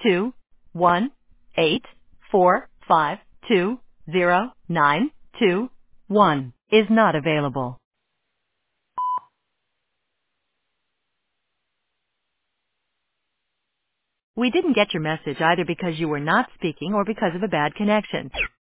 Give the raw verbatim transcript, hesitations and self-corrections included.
two one eight four five two zero nine two one is not available. We didn't get your message either because you were not speaking or because of a bad connection.